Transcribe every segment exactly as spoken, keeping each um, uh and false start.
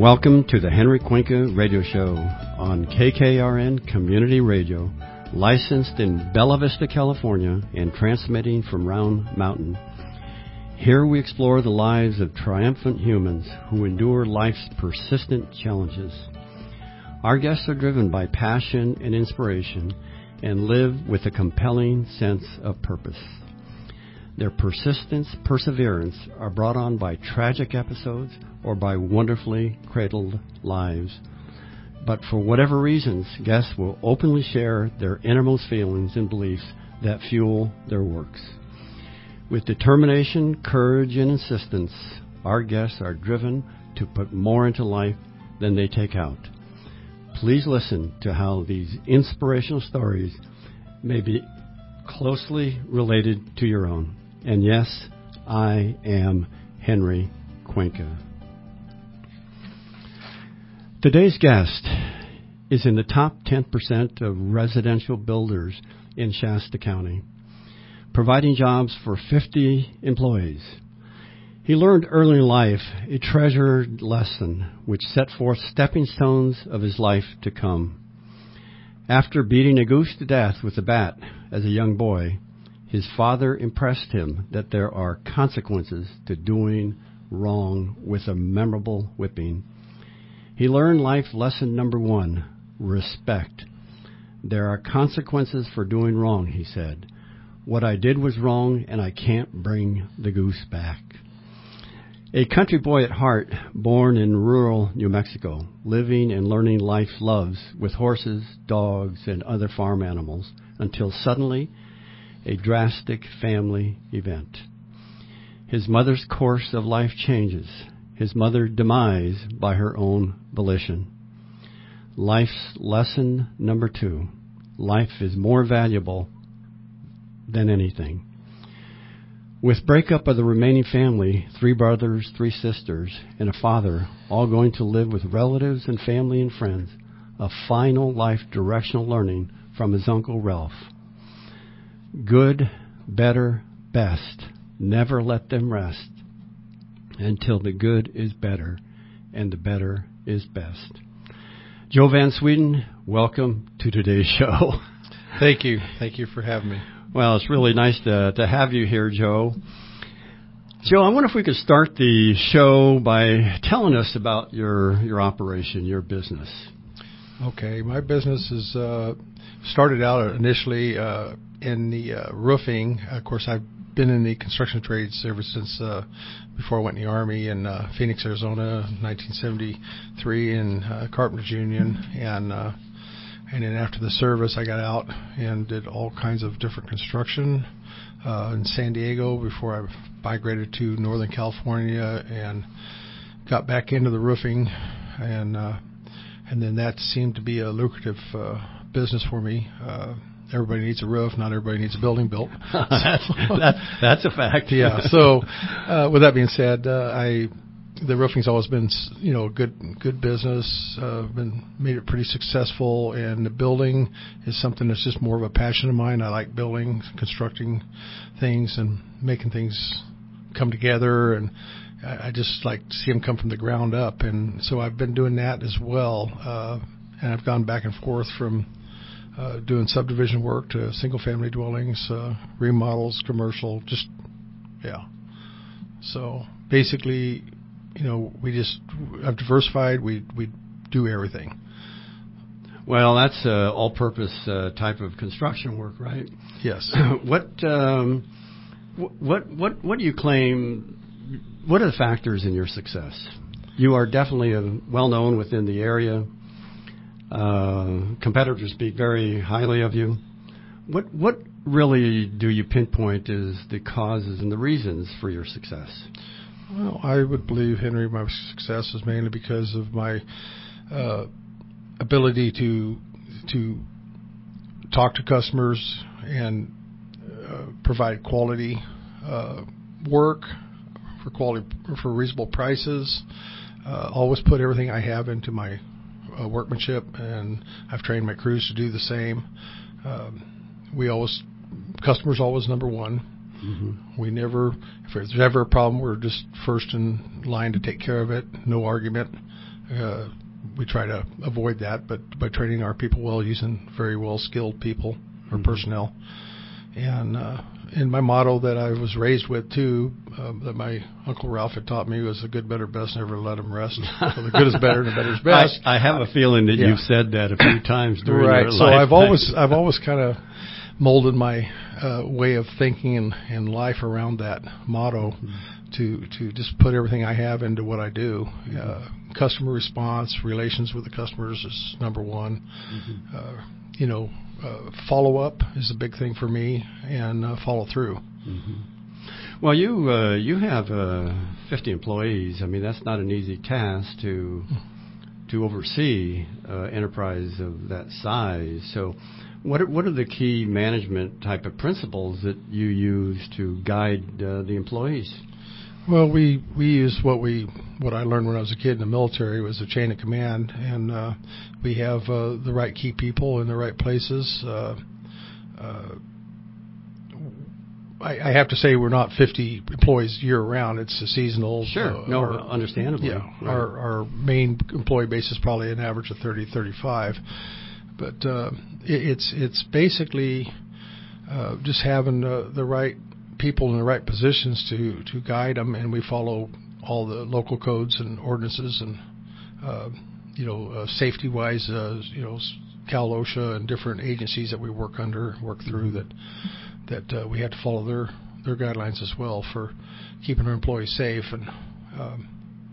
Welcome to the Henry Cuenca Radio Show on K K R N Community Radio, licensed in Bella Vista, California, and transmitting from Round Mountain. Here we explore the lives of triumphant humans who endure life's persistent challenges. Our guests are driven by passion and inspiration and live with a compelling sense of purpose. Their persistence, perseverance are brought on by tragic episodes or by wonderfully cradled lives. But for whatever reasons, guests will openly share their innermost feelings and beliefs that fuel their works. With determination, courage, and insistence, our guests are driven to put more into life than they take out. Please listen to how these inspirational stories may be closely related to your own. And yes, I am Henry Cuenca. Today's guest is in the top ten percent of residential builders in Shasta County, providing jobs for fifty employees. He learned early in life a treasured lesson which set forth stepping stones of his life to come. After beating a goose to death with a bat as a young boy, his father impressed him that there are consequences to doing wrong with a memorable whipping. He learned life lesson number one, respect. There are consequences for doing wrong, he said. What I did was wrong, and I can't bring the goose back. A country boy at heart, born in rural New Mexico, living and learning life loves with horses, dogs, and other farm animals, until suddenly a drastic family event. His mother's course of life changes. His mother demise by her own volition. Life's lesson number two. Life is more valuable than anything. With breakup of the remaining family, three brothers, three sisters, and a father, all going to live with relatives and family and friends, a final life directional learning from his Uncle Ralph. Good, better, best. Never let them rest until the good is better and the better is best. Joe Van Sweden, welcome to today's show. Thank you. Thank you for having me. Well, it's really nice to, to have you here, Joe. Joe, I wonder if we could start the show by telling us about your, your operation, your business. Okay. My business is uh, started out initially uh, in the uh, roofing. Of course, I've been in the construction trades ever since uh, before I went in the Army in uh, Phoenix, Arizona, nineteen seventy-three in uh, Carpenters Union. And uh, and then after the service, I got out and did all kinds of different construction uh, in San Diego before I migrated to Northern California and got back into the roofing. And uh, and then that seemed to be a lucrative uh, business for me. Uh, Everybody needs a roof. Not everybody needs a building built. that's, that, that's a fact. Yeah. So, uh, with that being said, uh, I the roofing's always been, you know, good good business. Uh, been made it pretty successful, and the building is something that's just more of a passion of mine. I like building, constructing things, and making things come together, and I, I just like to see them come from the ground up. And so I've been doing that as well, uh, and I've gone back and forth from Uh, doing subdivision work to single-family dwellings, uh, remodels, commercial, just, yeah. So basically, you know, we just have diversified. We we do everything. Well, that's uh, all-purpose uh, type of construction work, right? Yes. what um, what what what do you claim? What are the factors in your success? You are definitely a, well-known within the area. Uh, competitors speak very highly of you. What what really do you pinpoint as the causes and the reasons for your success? Well, I would believe, Henry, my success is mainly because of my uh, ability to to talk to customers and uh, provide quality uh, work for quality for reasonable prices. Uh, always put everything I have into my Uh, workmanship, and I've trained my crews to do the same. Um, we always, customers always number one. Mm-hmm. We never, if there's ever a problem, we're just first in line to take care of it. No argument. uh, we try to avoid that, but by training our people well, using very well skilled people or mm-hmm. personnel. And uh, and my motto that I was raised with too, uh, that my Uncle Ralph had taught me, was the good, better, best, never let them rest. So the good is better and the better is best. I, I have a feeling that yeah. you've said that a few times during right. your So lifetime. I've always I've always kind of molded my uh, way of thinking and, and life around that motto mm-hmm. to to just put everything I have into what I do. Mm-hmm. Uh, customer response, relations with the customers is number one. Mm-hmm. Uh, you know. Uh, follow up is a big thing for me, and uh, follow through. Mm-hmm. Well, you uh, you have uh, fifty employees. I mean, that's not an easy task to to oversee uh, enterprise of that size. So, what are, what are the key management type of principles that you use to guide uh, the employees? Well, we we use what we what I learned when I was a kid in the military was a chain of command, and uh, we have uh, the right key people in the right places. Uh, uh, I, I have to say we're not fifty employees year round. It's a seasonal. Sure, uh, no, our, understandably. Yeah, right. our our main employee base is probably an average of thirty, thirty-five, but uh, it, it's it's basically uh, just having uh, the right people in the right positions to, to guide them, and we follow all the local codes and ordinances, and uh, you know, uh, safety-wise, uh, you know, Cal OSHA and different agencies that we work under, work through that that uh, we have to follow their their guidelines as well for keeping our employees safe. And um,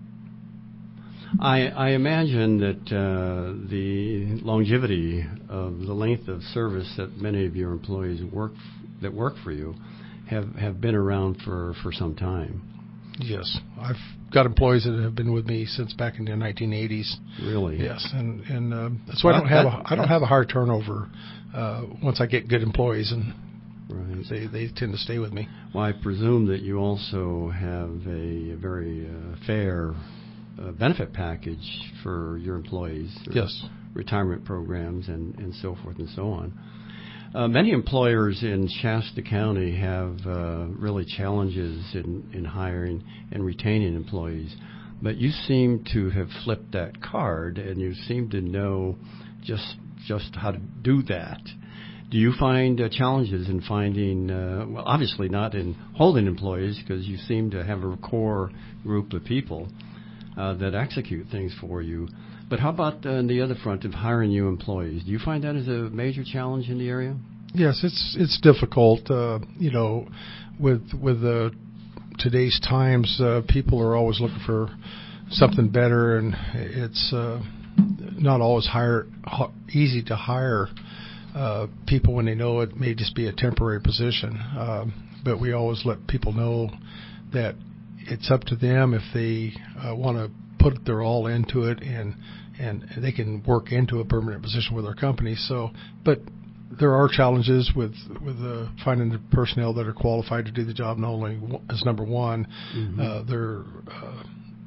I, I imagine that uh, the longevity of the length of service that many of your employees work f- that work for you have, have been around for, for some time. Yes, I've got employees that have been with me since back in the nineteen eighties. Really? Yes, and and um, that's why well, I don't have that, a, I don't have a high turnover uh, once I get good employees, and right. they they tend to stay with me. Well, I presume that you also have a very uh, fair uh, benefit package for your employees. Yes. Retirement programs and, and so forth and so on. Uh, many employers in Shasta County have uh, really challenges in, in hiring and retaining employees, but you seem to have flipped that card, and you seem to know just just how to do that. Do you find uh, challenges in finding, uh, well, obviously not in holding employees, because you seem to have a core group of people uh, that execute things for you. But how about uh, on the other front of hiring new employees? Do you find that as a major challenge in the area? Yes, it's it's difficult. Uh, you know, with with uh, today's times, uh, people are always looking for something better, and it's uh, not always hire, easy to hire uh, people when they know it may just be a temporary position. Uh, but we always let people know that it's up to them if they uh, want to put their all into it, and and they can work into a permanent position with our company. So, but there are challenges with with uh, finding the personnel that are qualified to do the job. Not only as number one, mm-hmm. uh, their uh,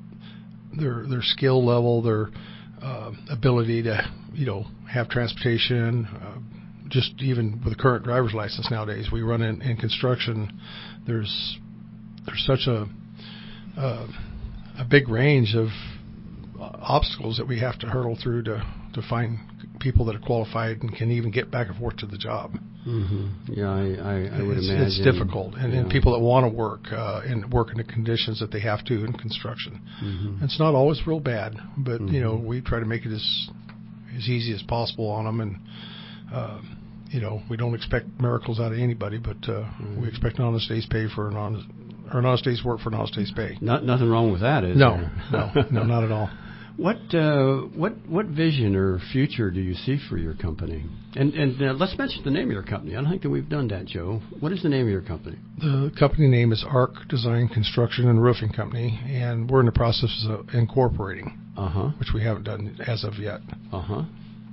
their their skill level, their uh, ability to you know have transportation. Uh, just even with the current driver's license nowadays, we run in, in construction. There's there's such a uh, a big range of obstacles that we have to hurdle through to, to find people that are qualified and can even get back and forth to the job. Mm-hmm. Yeah, I, I, I would it's, imagine. It's difficult. And, yeah. and people that want to work uh, and work in the conditions that they have to in construction. Mm-hmm. It's not always real bad, but, mm-hmm. you know, we try to make it as as easy as possible on them. And, uh, you know, we don't expect miracles out of anybody, but uh, mm-hmm. we expect an honest day's pay for an honest or an honest day's work for an honest day's pay. Not, nothing wrong with that, is no, there? no, no, not at all. What uh, what what vision or future do you see for your company? And and uh, let's mention the name of your company. I don't think that we've done that, Joe. What is the name of your company? The company name is ARC Design Construction and Roofing Company, and we're in the process of incorporating, uh-huh. which we haven't done as of yet. Uh-huh.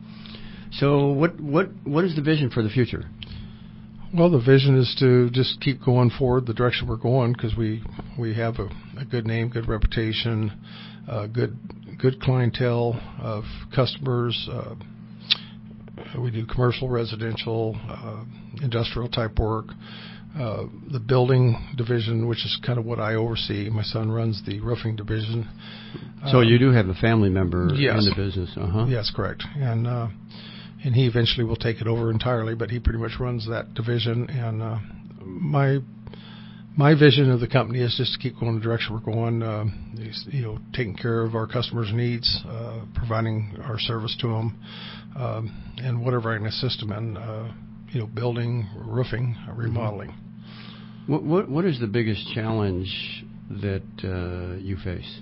So what what what is the vision for the future? Well, the vision is to just keep going forward the direction we're going, because we we have a, a good name, good reputation, uh, good good clientele of customers. Uh, we do commercial, residential, uh, industrial type work. Uh, the building division, which is kind of what I oversee. My son runs the roofing division. So um, you do have a family member yes. in the business, uh-huh. Yes, correct. And uh, and he eventually will take it over entirely, but he pretty much runs that division. And uh, my my vision of the company is just to keep going the direction we're going. Uh, is, you know, taking care of our customers' needs, uh, providing our service to them, um, and whatever I can assist them in. Uh, you know, building, roofing, remodeling. What, what what is the biggest challenge that uh, you face?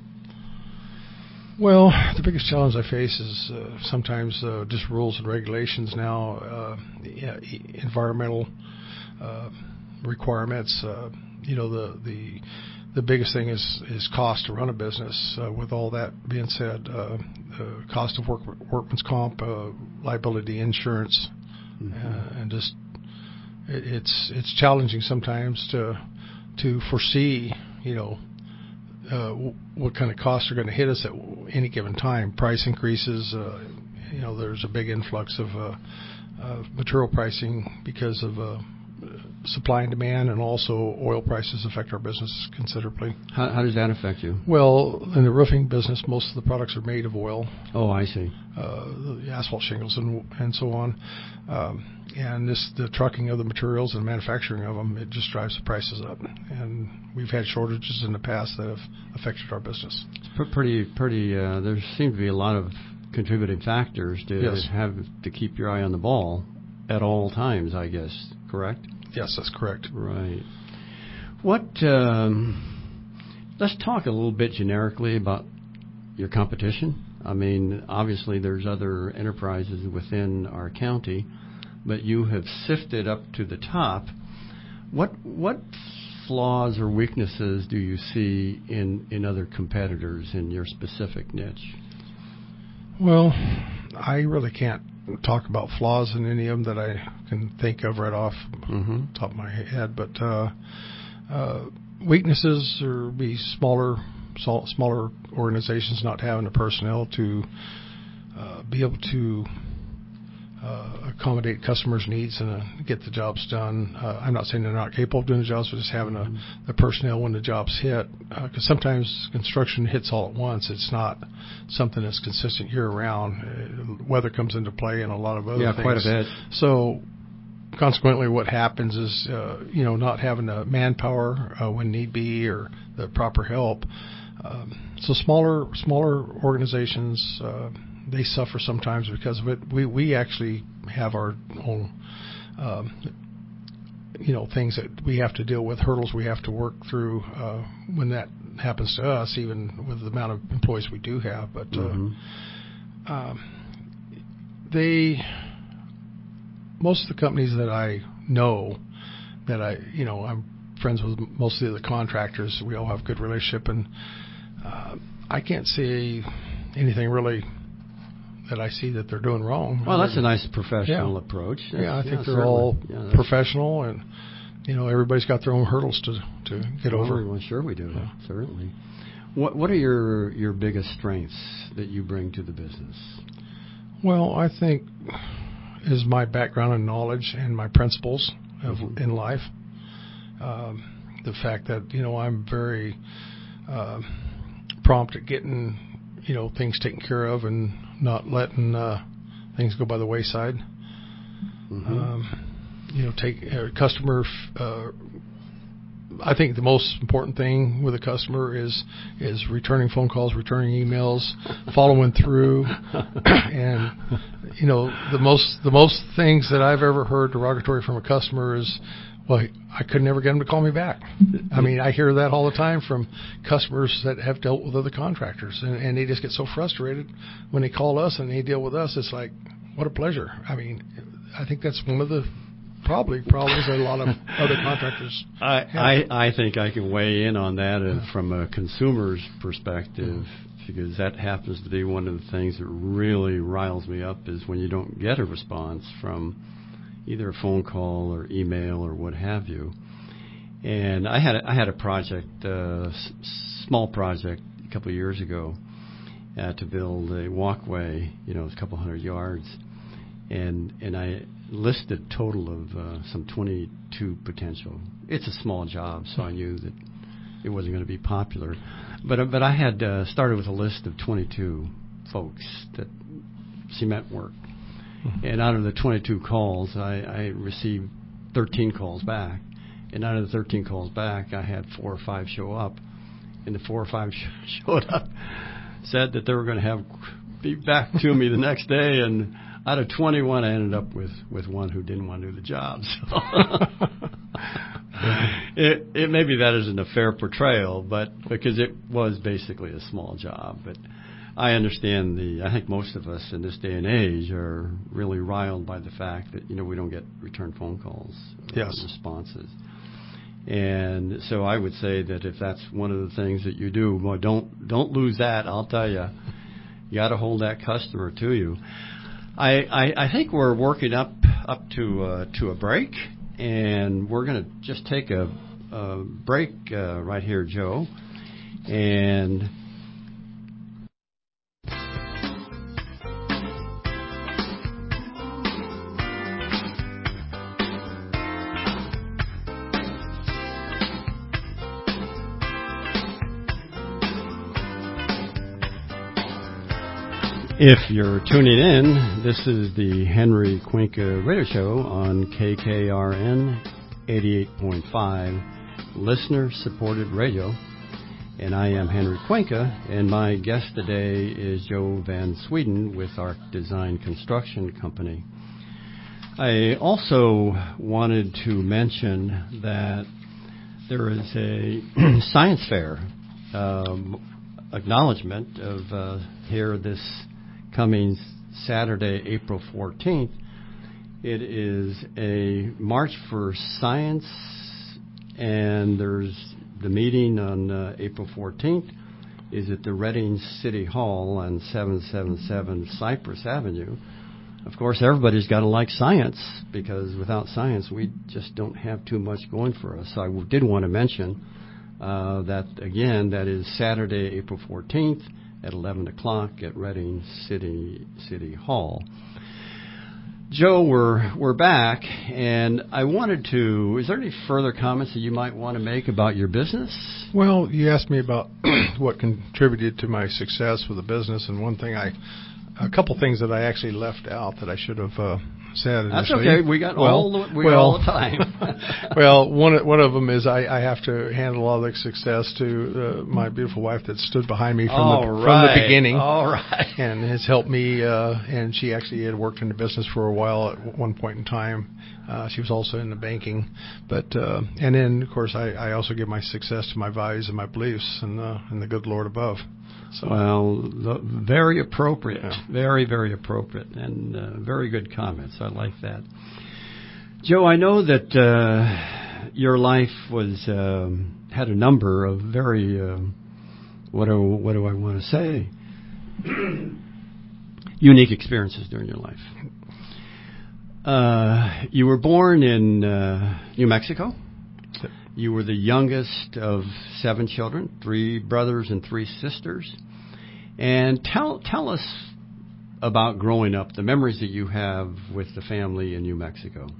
Well, the biggest challenge I face is uh, sometimes uh, just rules and regulations now, uh, yeah, environmental uh, requirements. Uh, you know, the the the biggest thing is is cost to run a business. Uh, with all that being said, uh, the cost of work, workman's comp, uh, liability insurance. Mm-hmm. Uh, and just it, it's it's challenging sometimes to to foresee, you know, uh, w- what kind of costs are going to hit us at any given time. Price increases, uh, you know, there's a big influx of uh, uh, material pricing because of uh, supply and demand, and also oil prices affect our business considerably. How, how does that affect you? Well, in the roofing business, most of the products are made of oil. Oh, I see. Uh, the asphalt shingles and and so on, um, and this the trucking of the materials and manufacturing of them, it just drives the prices up. And we've had shortages in the past that have affected our business. It's pretty pretty. Uh, there seem to be a lot of contributing factors to yes. have to keep your eye on the ball at all times, I guess. Correct? Yes, that's correct. Right. What? Um, let's talk a little bit generically about your competition. I mean, obviously there's other enterprises within our county, but you have sifted up to the top. What what flaws or weaknesses do you see in, in other competitors in your specific niche? Well, I really can't talk about flaws in any of them that I can think of right off mm-hmm. the top of my head, but uh, uh, weaknesses are be smaller smaller organizations not having the personnel to uh, be able to uh, accommodate customers' needs and uh, get the jobs done. Uh, I'm not saying they're not capable of doing the jobs, but just having a, the personnel when the jobs hit. Because uh, sometimes construction hits all at once. It's not something that's consistent year-round. Uh, weather comes into play and a lot of other yeah, things. Yeah, quite a bit. So consequently, what happens is, uh, you know, not having the manpower uh, when need be or the proper help. Um, so smaller smaller organizations, uh, they suffer sometimes because of it. We we actually have our own, um, you know, things that we have to deal with, hurdles we have to work through uh, when that happens to us, even with the amount of employees we do have. But uh, mm-hmm. um, they, most of the companies that I know, that I, you know, I'm friends with most of the contractors. We all have a good relationship, and uh, I can't see anything really that I see that they're doing wrong. Well, that's a nice professional yeah. approach. That's, yeah, I think yeah, they're certainly. all yeah, professional, and you know, everybody's got their own hurdles to to get well, over. Well, sure we do. Yeah. Certainly. What What are your your biggest strengths that you bring to the business? Well, I think is my background and knowledge and my principles of, mm-hmm. in life. Um, the fact that, you know, I'm very uh, prompt at getting, you know, things taken care of and not letting uh, things go by the wayside. Mm-hmm. Um, you know, take uh, customer. Uh, I think the most important thing with a customer is is returning phone calls, returning emails, following through, and you know, the most the most things that I've ever heard derogatory from a customer is, well, I could never get them to call me back. I mean, I hear that all the time from customers that have dealt with other contractors, and, and they just get so frustrated when they call us and they deal with us. It's like, what a pleasure. I mean, I think that's one of the probably problems that a lot of other contractors I, have. I, I think I can weigh in on that uh, from a consumer's perspective, because that happens to be one of the things that really riles me up is when you don't get a response from either a phone call or email or what have you. And I had a, I had a project, uh, s- small project a couple of years ago uh, to build a walkway, you know, a couple hundred yards. and and I listed a total of uh, some twenty-two potential. It's a small job, so I knew that it wasn't going to be popular. But uh, but I had uh, started with a list of twenty-two folks that cement work. And out of the twenty-two calls, I, I received thirteen calls back. And out of the thirteen calls back, I had four or five show up. And the four or five sh- showed up, said that they were going to have be back to me the next day. And out of twenty-one, I ended up with, with one who didn't want to do the job. So it, it maybe that isn't a fair portrayal, but because it was basically a small job. But I understand the, I think most of us in this day and age are really riled by the fact that, you know, we don't get return phone calls, yes, responses. And so I would say that if that's one of the things that you do, well, don't, don't lose that. I'll tell you, you got to hold that customer to you. I, I, I think we're working up, up to, uh, to a break, and we're going to just take a, a break, uh, right here, Joe. And if you're tuning in, this is the Henry Cuenca Radio Show on K K R N eighty-eight point five, listener-supported radio. And I am Henry Cuenca, and my guest today is Joe Van Sweden with Arc Design Construction Company. I also wanted to mention that there is a science fair um, acknowledgement of uh, here this coming Saturday, April fourteenth. It is a March for Science, and there's the meeting on uh, April fourteenth is at the Reading City Hall on seven seventy-seven Cypress Avenue. Of course, everybody's got to like science, because without science, we just don't have too much going for us. So I did want to mention uh, that, again, that is Saturday, April fourteenth, at eleven o'clock at Reading City City Hall. Joe, we're we're back, and I wanted to, is there any further comments that you might want to make about your business? Well, you asked me about what contributed to my success with the business, and one thing I, a couple things that I actually left out that I should have uh, said initially. That's okay. We got well, all the, we well, got all the time. Well, one one of them is I, I have to handle all the success to uh, my beautiful wife that stood behind me from all the right. from the beginning. All right. And has helped me. Uh, and she actually had worked in the business for a while at one point in time. Uh, she was also in the banking, but uh, and then of course I, I also give my success to my values and my beliefs and uh, and the good Lord above. So, well, the, very appropriate, yeah. very, very appropriate, and uh, very good comments. I like that. Joe, I know that uh, your life was um, had a number of very, uh, what do, what do I want to say, unique experiences during your life. Uh, you were born in uh, New Mexico. You were the youngest of seven children, three brothers and three sisters. And tell tell us about growing up, the memories that you have with the family in New Mexico.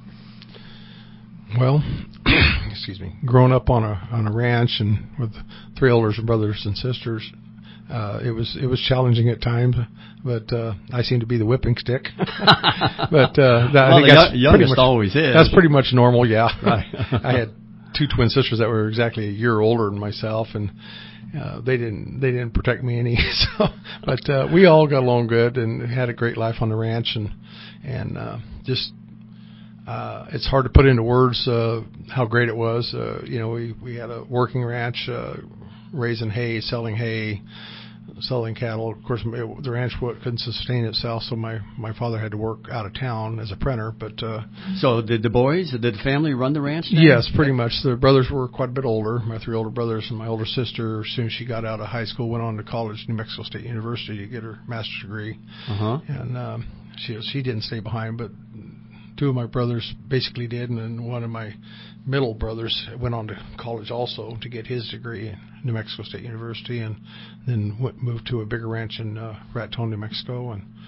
Well, excuse me, growing up on a on a ranch and with three older brothers and sisters, uh, it was it was challenging at times, but uh, I seem to be the whipping stick. but uh, that, well, I think the that's youngest pretty much, always is. That's pretty much normal, yeah. Right. I had two twin sisters that were exactly a year older than myself, and uh, they didn't they didn't protect me any. So, but uh, we all got along good and had a great life on the ranch, and and uh, just uh, it's hard to put into words uh, how great it was. Uh, you know, we we had a working ranch, uh, raising hay, selling hay, selling cattle. Of course, it, the ranch couldn't sustain itself, so my, my father had to work out of town as a printer. But uh, so did the boys, did the family run the ranch then? Yes, pretty much. The brothers were quite a bit older. My three older brothers and my older sister, as soon as she got out of high school, went on to college, New Mexico State University, to get her master's degree. Uh-huh. And um, she she didn't stay behind, but two of my brothers basically did, and then one of my middle brothers went on to college also to get his degree at New Mexico State University, and then went, moved to a bigger ranch in uh, Raton, New Mexico, and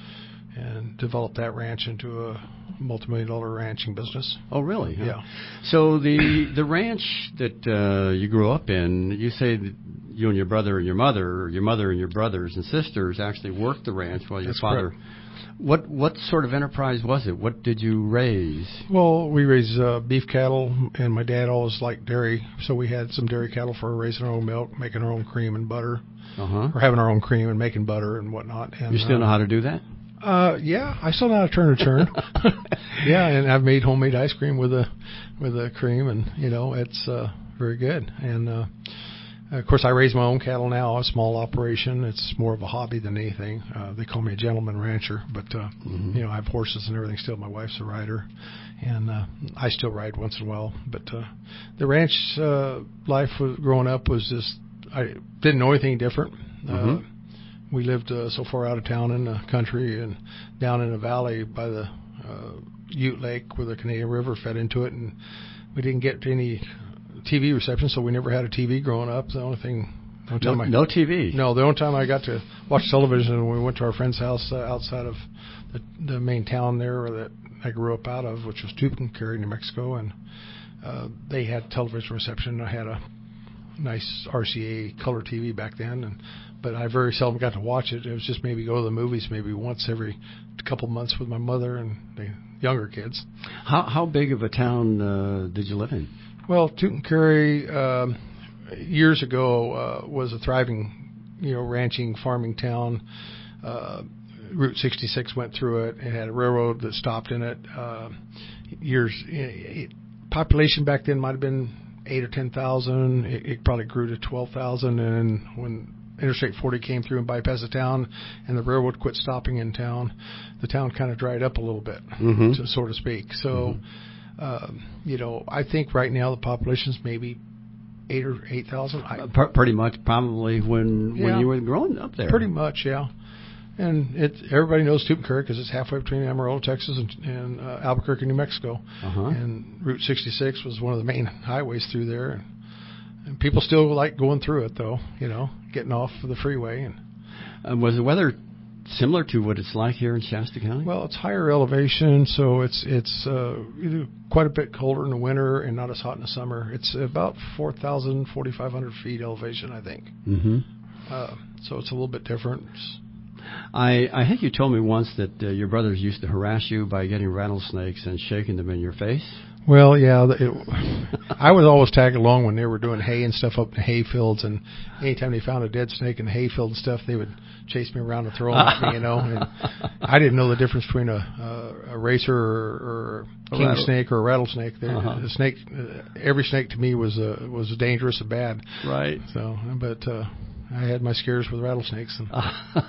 and developed that ranch into a multi-million dollar ranching business. Oh, really? Huh? Yeah. So the the ranch that uh, you grew up in, you say that you and your brother and your mother, or your mother and your brothers and sisters actually worked the ranch while your That's father. correct. What what sort of enterprise was it? What did you raise? Well, we raised uh, beef cattle, and my dad always liked dairy, so we had some dairy cattle for raising our own milk, making our own cream and butter, Uh-huh. or having our own cream and making butter and whatnot. And, You still uh, know how to do that? Uh, yeah, I still know how to turn a churn. Yeah, and I've made homemade ice cream with a with a cream, and you know it's uh, very good. And uh, of course, I raise my own cattle now. A small operation. It's more of a hobby than anything. Uh, they call me a gentleman rancher, but uh, Mm-hmm. you know I have horses and everything still. My wife's a rider, and uh, I still ride once in a while. But uh, the ranch uh, life was, growing up was just I didn't know anything different. Mm-hmm. Uh, We lived uh, so far out of town in the country and down in the valley by the uh, Ute Lake where the Canadian River fed into it, and we didn't get any T V reception, so we never had a T V growing up. The only thing, the only No, time I, no T V. no, the only time I got to watch television when we went to our friend's house uh, outside of the, the main town there that I grew up out of, which was Tucumcari, New Mexico, and uh, they had television reception. I had a nice R C A color T V back then, and but I very seldom got to watch it. It was just maybe go to the movies maybe once every couple months with my mother and the younger kids. How how big of a town uh, did you live in? Well, Tucumcari um, years ago uh, was a thriving, you know, ranching, farming town. Uh, Route sixty-six went through it. It had a railroad that stopped in it. Uh, years it, population back then might have been eight or ten thousand. It, it probably grew to twelve thousand, and when Interstate forty came through and bypassed the town, and the railroad quit stopping in town, the town kind of dried up a little bit, Mm-hmm. to, so to speak. So, Mm-hmm. um, you know, I think right now the population's maybe eight or eight thousand. Uh, pr- pretty much, probably when Yeah. when you were growing up there. Pretty much, yeah. And it everybody knows Tucumcari because it's halfway between Amarillo, Texas, and, and uh, Albuquerque, New Mexico. Uh-huh. And Route sixty-six was one of the main highways through there. And, and people still like going through it, though. You know, getting off of the freeway. And Uh, was the weather similar to what it's like here in Shasta County? well, it's higher elevation, so it's it's uh, quite a bit colder in the winter and not as hot in the summer. It's about four thousand, forty-five hundred feet elevation, I think. Mm-hmm. Uh, so it's a little bit different. It's, I, I think you told me once that uh, your brothers used to harass you by getting rattlesnakes and shaking them in your face. Well, yeah, it, I would always tag along when they were doing hay and stuff up in the hay fields, and anytime they found a dead snake in the hay field and stuff, they would chase me around and throw them at me, you know. And I didn't know the difference between a, a, a racer or, or a king rattle- snake or a rattlesnake. They, Uh-huh. The snake, uh, every snake to me was uh, was dangerous and bad. Right. So, but uh, I had my scares with rattlesnakes. And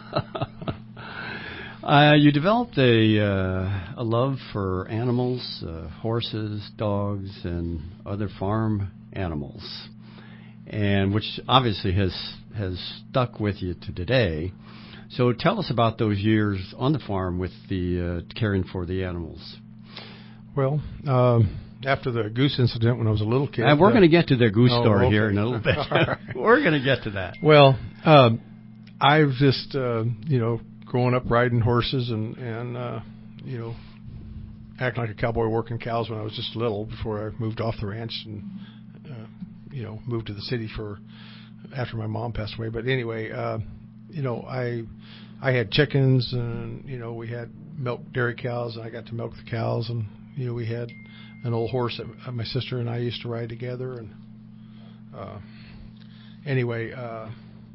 uh, you developed a uh, a love for animals, uh, horses, dogs, and other farm animals, and which obviously has has stuck with you to today. So tell us about those years on the farm with the uh, caring for the animals. well, um, after the goose incident when I was a little kid, And we're uh, going to get to the goose oh, story okay. here in a little bit. All right. We're going to get to that. Well, um, I've just uh, you know growing up riding horses and and uh, you know acting like a cowboy working cows when I was just little before I moved off the ranch and uh, you know moved to the city for after my mom passed away. But anyway, uh, you know I I had chickens and you know we had milk dairy cows and I got to milk the cows and you know we had an old horse that my sister and I used to ride together and uh, anyway. Uh,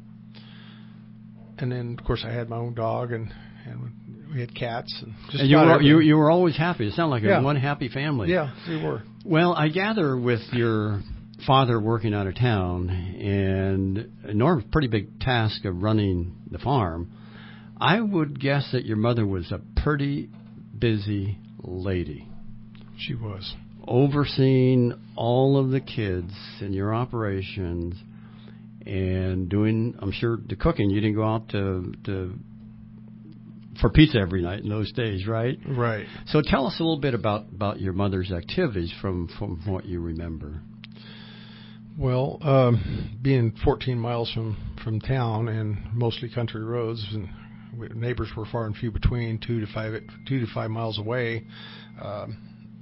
And then, of course, I had my own dog, and, and we had cats. And, just And you about were you, everything. you were always happy. It sounded like Yeah. a one happy family. Yeah, we were. Well, I gather with your father working out of town and an enormous, pretty big task of running the farm, I would guess that your mother was a pretty busy lady. She was. Overseeing all of the kids in your operations and doing, I'm sure, the cooking. You didn't go out to, to for pizza every night in those days, right? Right. So tell us a little bit about, about your mother's activities from, from what you remember. Well, um, being fourteen miles from, from town and mostly country roads, and we, neighbors were far and few between, two to five two to five miles away. Um,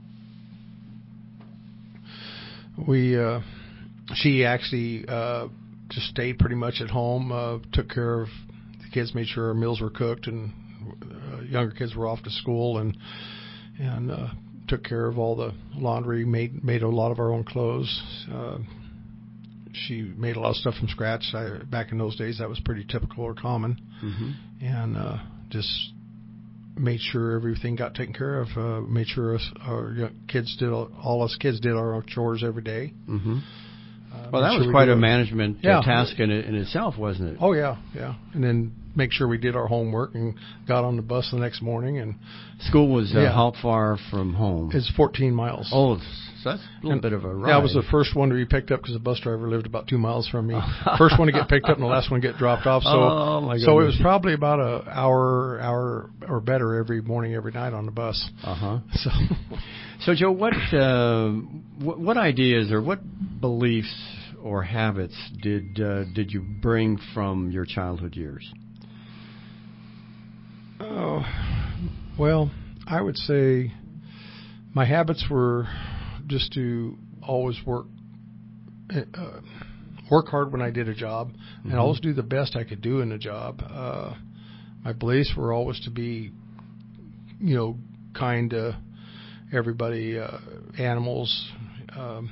we uh, she actually uh, just stayed pretty much at home, uh, took care of the kids, made sure our meals were cooked, and uh, younger kids were off to school, and and uh, took care of all the laundry, made made a lot of our own clothes. Uh, she made a lot of stuff from scratch. I, back in those days, that was pretty typical or common, mm-hmm. and uh, just made sure everything got taken care of. Uh, made sure us, our kids did all, all us kids did our own chores every day. Mm-hmm. Uh, well, that was sure quite a management yeah. uh, task in, in itself, wasn't it? Oh yeah, yeah. And then make sure we did our homework and got on the bus the next morning. And school was uh, yeah. how far from home? It's fourteen miles. Oh, so that's a little and, bit of a ride. Yeah, I was the first one to be picked up because the bus driver lived about two miles from me. First one to get picked up and the last one to get dropped off. So, oh, my so it was probably about an hour, hour or better every morning, every night on the bus. Uh huh. So, so Joe, what, uh, what what ideas or what beliefs or habits did uh, did you bring from your childhood years? Oh, well, I would say my habits were just to always work uh, work hard when I did a job, mm-hmm. and always do the best I could do in the job. Uh, my beliefs were always to be, you know, kind to everybody, uh, animals. Um,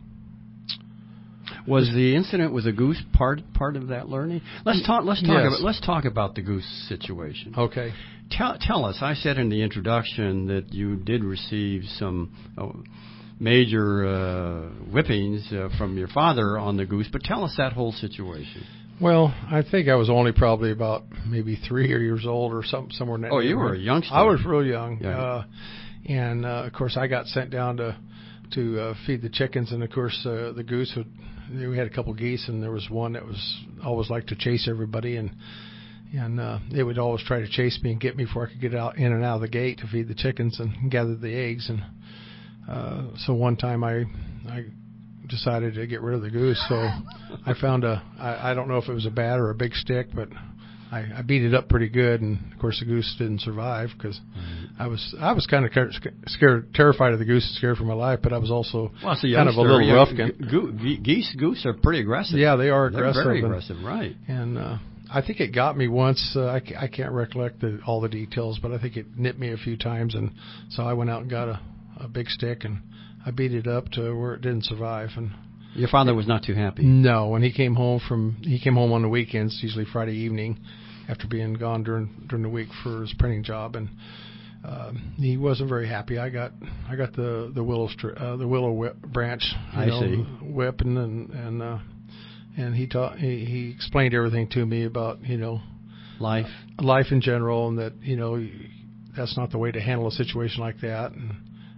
Was the incident with the goose part part of that learning? Let's talk. Let's talk yes. about. Let's talk about the goose situation. Okay. Tell tell us. I said in the introduction that you did receive some uh, major uh, whippings uh, from your father on the goose, but tell us that whole situation. Well, I think I was only probably about maybe three years old or some somewhere in that. Oh, you were a youngster. I was real young, yeah. uh, and uh, of course I got sent down to to uh, feed the chickens, and of course uh, the goose would. We had a couple geese, and there was one that was always liked to chase everybody, and and uh, it would always try to chase me and get me before I could get out in and out of the gate to feed the chickens and gather the eggs. And uh, so one time I I decided to get rid of the goose, so I found a I, I don't know if it was a bat or a big stick, but I, I beat it up pretty good, and of course the goose didn't survive because mm-hmm. I was I was kind of scared, terrified of the goose, and scared for my life, but I was also well, so kind of a little ruffian. Go- geese, goose are pretty aggressive. Yeah, they are aggressive. They're very and, aggressive, right? And uh, I think it got me once. Uh, I, I can't recollect the, all the details, but I think it nipped me a few times, and so I went out and got a, a big stick and I beat it up to where it didn't survive. And your father was not too happy. No, when he came home from he came home on the weekends, usually Friday evening, after being gone during during the week for his printing job, and um, he wasn't very happy. I got I got the the willow uh, the willow whip branch, you I know, see, whipping and and uh, and he taught he, he explained everything to me about you know life life in general, and that you know that's not the way to handle a situation like that. And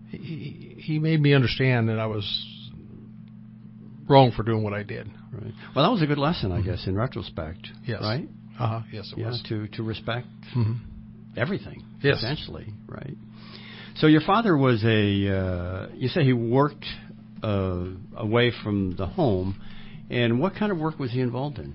he he made me understand that I was wrong for doing what I did. Right. Well, that was a good lesson, I guess, in retrospect. Yes. Right. Uh huh. Yes, it yeah, was. To to respect mm-hmm. everything. Yes. Essentially, right. So your father was a. Uh, you say he worked uh, away from the home, and what kind of work was he involved in?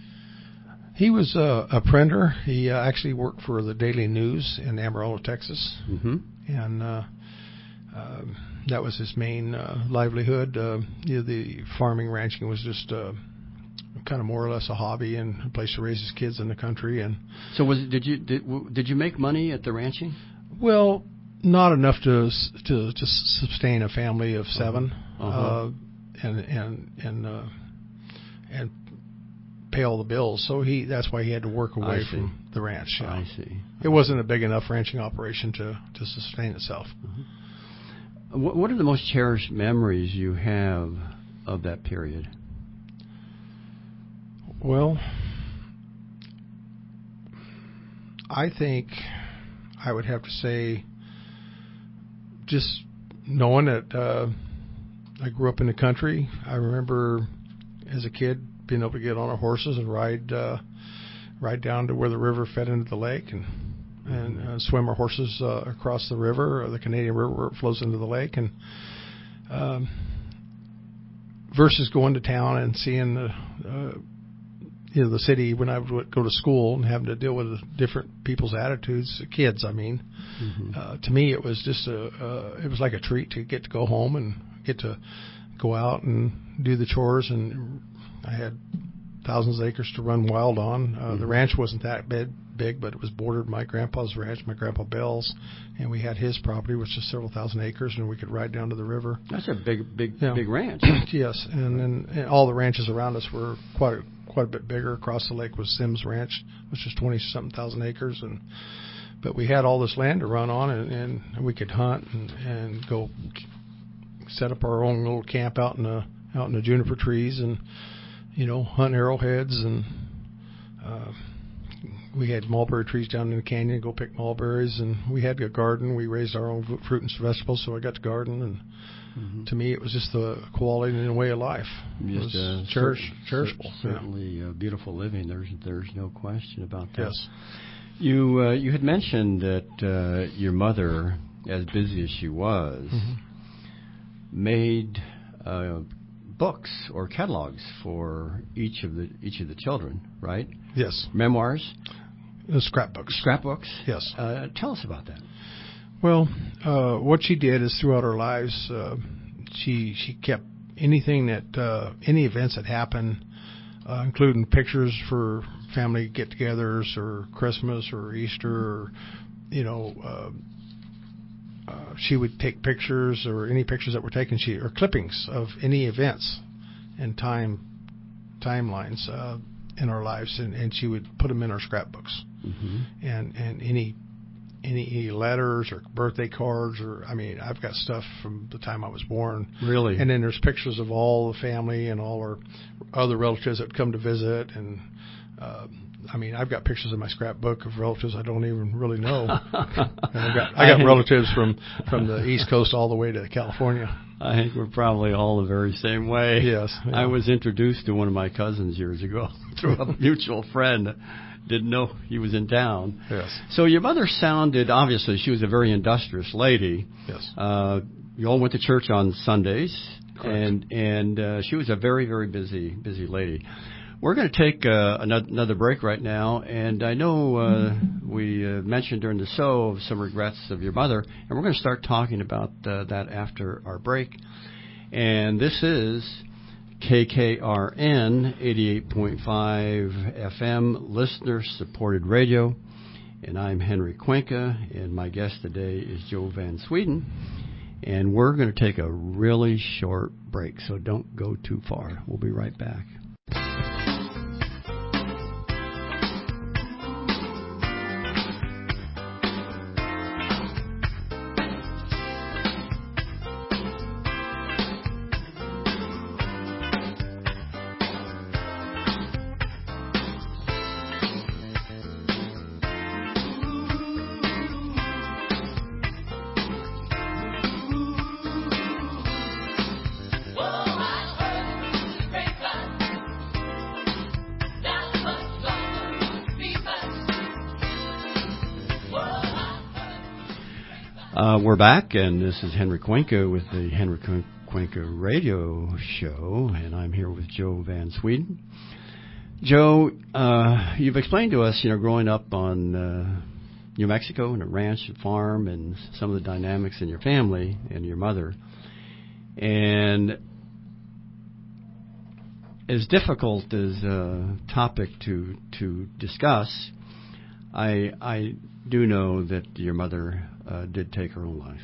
He was a, a printer. He uh, actually worked for the Daily News in Amarillo, Texas, mm-hmm. and uh, uh, that was his main uh, livelihood. Uh, you know, the farming, ranching was just. Uh, kind of more or less a hobby and a place to raise his kids in the country. And so was did you did, did you make money at the ranching? Well, not enough to to to sustain a family of seven, uh-huh. Uh, and and and uh, and pay all the bills. So he that's why he had to work away from the ranch. You know. I see. It wasn't a big enough ranching operation to to sustain itself. Uh-huh. What what are the most cherished memories you have of that period? Well, I think I would have to say just knowing that uh, I grew up in the country. I remember as a kid being able to get on our horses and ride uh, ride down to where the river fed into the lake and and uh, swim our horses uh, across the river, or the Canadian River, where it flows into the lake, and um, versus going to town and seeing the uh, you know, the city when I would go to school and having to deal with different people's attitudes, kids, I mean, mm-hmm. uh, to me it was just a, uh, it was like a treat to get to go home and get to go out and do the chores. And I had thousands of acres to run wild on. Uh, mm-hmm. The ranch wasn't that big, big, but it was bordered my grandpa's ranch, my grandpa Bell's, and we had his property, which is several thousand acres, and we could ride down to the river. That's a big, big, yeah. big ranch. Yes, and then and all the ranches around us were quite a, quite a bit bigger. Across the lake was Sims Ranch, which is twenty something thousand acres, and but we had all this land to run on, and, and we could hunt and, and go set up our own little camp out in the out in the juniper trees, and you know, hunt arrowheads, and uh, we had mulberry trees down in the canyon. Go pick mulberries, and we had a garden. We raised our own fruit and vegetables, so I got to garden, and mm-hmm. to me, it was just the quality and the way of life. Just, it was uh, cherish, cer- cherishable. Certainly, yeah. uh, beautiful living. There's there's no question about that. Yes. You uh, you had mentioned that uh, your mother, as busy as she was, mm-hmm. made uh, books or catalogs for each of the each of the children, right? Yes. Memoirs. The scrapbooks. Scrapbooks. Yes. Uh, tell us about that. Well, uh, what she did is throughout her lives, uh, she she kept anything that uh, any events that happened, uh, including pictures for family get-togethers or Christmas or Easter, or you know, uh, uh, she would take pictures or any pictures that were taken, she or clippings of any events and time timelines uh, in our lives, and, and she would put them in our scrapbooks, mm-hmm. and and any. Any letters or birthday cards, or I mean, I've got stuff from the time I was born. Really? And then there's pictures of all the family and all our other relatives that come to visit. And uh, I mean, I've got pictures in my scrapbook of relatives I don't even really know. and I've got I got relatives from from the East Coast all the way to California. I think we're probably all the very same way. Yes. Yeah. I was introduced to one of my cousins years ago through a mutual friend. Didn't know he was in town. Yes. So your mother sounded, obviously, she was a very industrious lady. Yes. Uh, you all went to church on Sundays. Correct. And and uh, she was a very, very busy, busy lady. We're going to take uh, another, another break right now. And I know uh, we uh, mentioned during the show some regrets of your mother. And we're going to start talking about uh, that after our break. And this is K K R N eighty-eight point five F M, listener-supported radio, and I'm Henry Cuenca, and my guest today is Joe Van Sweden, and we're going to take a really short break, so don't go too far. We'll be right back. Uh, we're back, and this is Henry Cuenca with the Henry Cuenca Radio Show, and I'm here with Joe Van Sweden. Joe, uh, you've explained to us, you know, growing up on uh, New Mexico and a ranch and farm, and some of the dynamics in your family and your mother. And as difficult as a topic to to discuss, I I do know that your mother uh, did take her own life,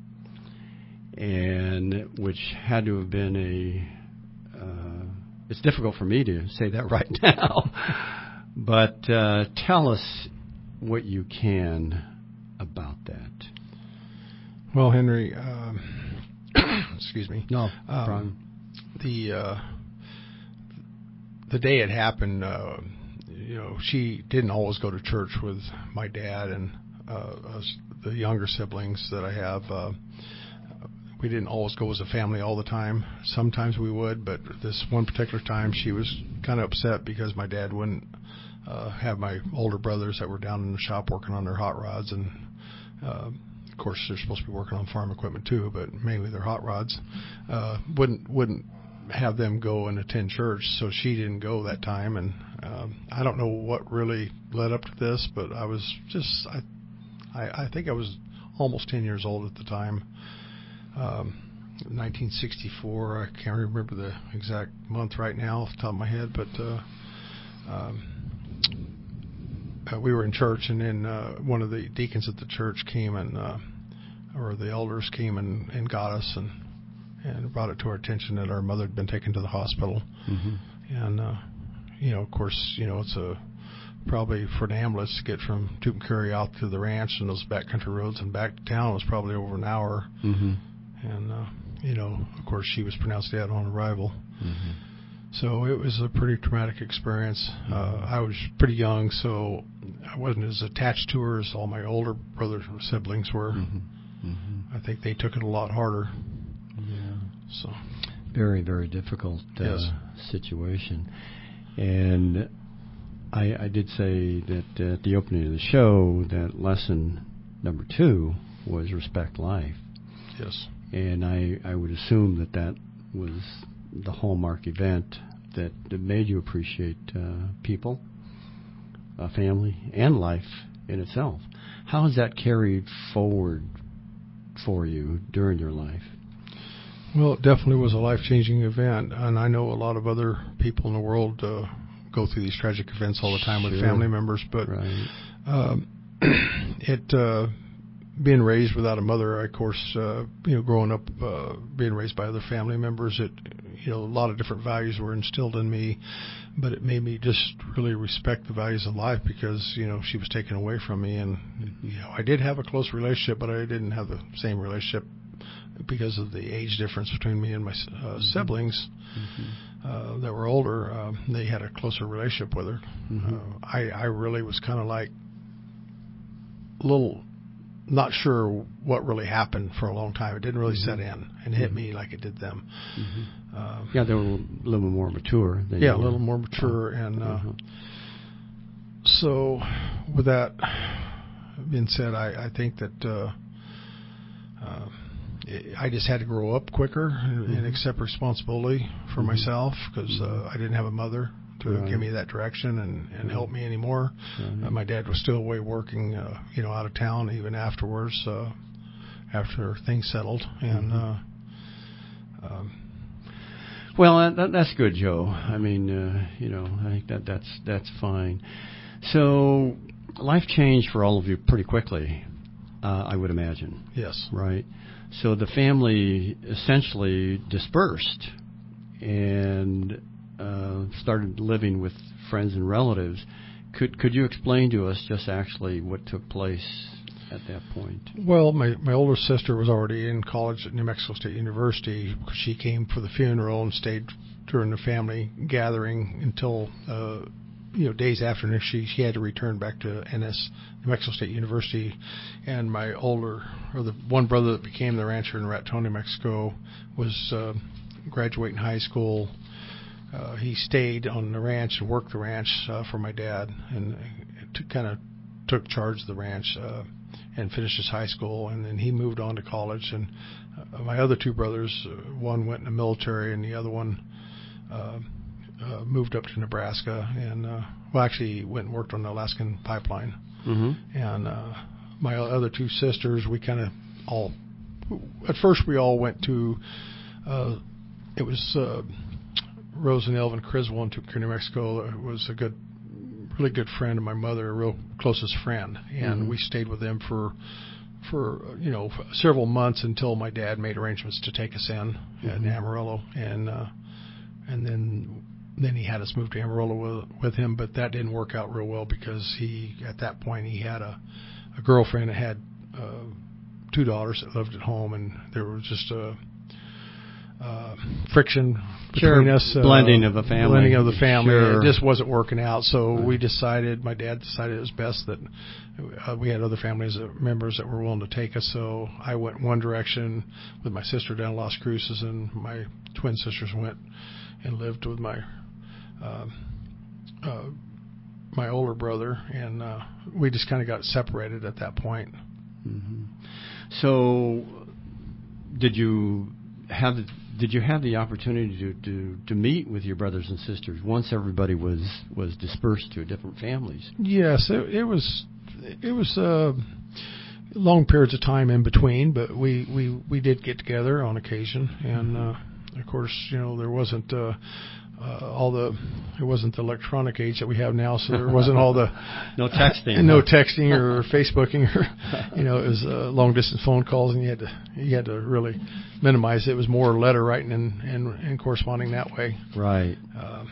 and which had to have been a. Uh, it's difficult for me to say that right now, but uh, tell us what you can about that. Well, Henry, um, excuse me. No um, problem. The uh, the day it happened. Uh, You know, she didn't always go to church with my dad and uh, us, the younger siblings that I have. Uh, we didn't always go as a family all the time. Sometimes we would, but this one particular time she was kind of upset because my dad wouldn't uh, have my older brothers that were down in the shop working on their hot rods. And, uh, of course, they're supposed to be working on farm equipment too, but mainly their hot rods. Uh, wouldn't wouldn't have them go and attend church, so she didn't go that time. And um, I don't know what really led up to this, but I was just I I, I think I was almost ten years old at the time. Um, nineteen sixty-four. I can't remember the exact month right now off the top of my head, but uh, um, uh, we were in church, and then uh, one of the deacons at the church came and, uh, or the elders came and, and got us and and brought it to our attention that our mother had been taken to the hospital. Mm-hmm. And uh, you know, of course, you know, it's a probably for an ambulance to get from Tucumcari out to the ranch and those backcountry roads and back to town was probably over an hour. Mm-hmm. And, uh, you know, of course, she was pronounced dead on arrival. Mm-hmm. So it was a pretty traumatic experience. Mm-hmm. Uh, I was pretty young, so I wasn't as attached to her as all my older brothers and siblings were. Mm-hmm. Mm-hmm. I think they took it a lot harder. Yeah. So very, very difficult uh, yes. situation. And I, I did say that at the opening of the show that lesson number two was respect life. Yes. And I, I would assume that that was the hallmark event that, that made you appreciate uh, people, uh, family, and life in itself. How has that carried forward for you during your life? Well, it definitely was a life-changing event, and I know a lot of other people in the world uh, go through these tragic events all the time sure. with family members, but right. um, it... Uh, being raised without a mother, of course, uh, you know, growing up, uh, being raised by other family members, it, you know, a lot of different values were instilled in me, but it made me just really respect the values of life because, you know, she was taken away from me. And, you know, I did have a close relationship, but I didn't have the same relationship because of the age difference between me and my uh, mm-hmm. siblings mm-hmm. uh, that were older. Uh, they had a closer relationship with her. Mm-hmm. Uh, I, I really was kind of like a little... not sure what really happened for a long time. It didn't really mm-hmm. set in and hit mm-hmm. me like it did them. Mm-hmm. Um, yeah, they were a little bit more mature. Than yeah, you a little were. more mature. Oh. And uh, uh-huh. so with that being said, I, I think that uh, uh, I just had to grow up quicker and, mm-hmm. and accept responsibility for mm-hmm. myself because uh, I didn't have a mother to right. give me that direction and, and right. help me anymore. Right. Uh, my dad was still away working, uh, you know, out of town even afterwards, uh, after things settled. And mm-hmm. uh, um, well, that, that's good, Joe. I mean, uh, you know, I think that that's that's fine. So life changed for all of you pretty quickly, uh, I would imagine. Yes. Right. So the family essentially dispersed and Uh, started living with friends and relatives. Could could you explain to us just actually what took place at that point? Well, my, my older sister was already in college at New Mexico State University. She came for the funeral and stayed during the family gathering until uh, you know days after. And she she had to return back to N S New Mexico State University. And my older or the one brother that became the rancher in Raton, New Mexico, was uh, graduating high school. Uh, he stayed on the ranch and worked the ranch uh, for my dad and t- kind of took charge of the ranch uh, and finished his high school. And then he moved on to college. And uh, my other two brothers, uh, one went in the military and the other one uh, uh, moved up to Nebraska. And, uh, well, actually he went and worked on the Alaskan pipeline. Mm-hmm. And uh, my other two sisters, we kind of all, at first we all went to, uh, it was... Uh, Rose and Elvin Criswell in Tucumcari, New Mexico, was a good, really good friend of my mother, a real closest friend, and mm-hmm. we stayed with them for, for you know, several months until my dad made arrangements to take us in mm-hmm. at Amarillo, and uh, and then then he had us move to Amarillo with, with him, but that didn't work out real well because he at that point he had a, a girlfriend that had uh, two daughters that lived at home, and there was just a Uh, friction between sure, us, uh, blending of the family, blending of the family. Sure. It just wasn't working out. So right. we decided. My dad decided it was best that uh, we had other families, uh, members that were willing to take us. So I went one direction with my sister down Las Cruces, and my twin sisters went and lived with my uh, uh, my older brother, and uh, we just kind of got separated at that point. Mm-hmm. So, did you have did you have the opportunity to, to, to meet with your brothers and sisters once everybody was, was dispersed to different families? Yes, it, it was it was uh, long periods of time in between, but we, we, we did get together on occasion, and uh, of course, you know, there wasn't uh, uh, all the it wasn't the electronic age that we have now, so there wasn't all the no texting, uh, no texting or Facebooking, or you know, it was uh, long distance phone calls, and you had to you had to really minimize it. It was more letter writing and, and, and corresponding that way. Right. Uh,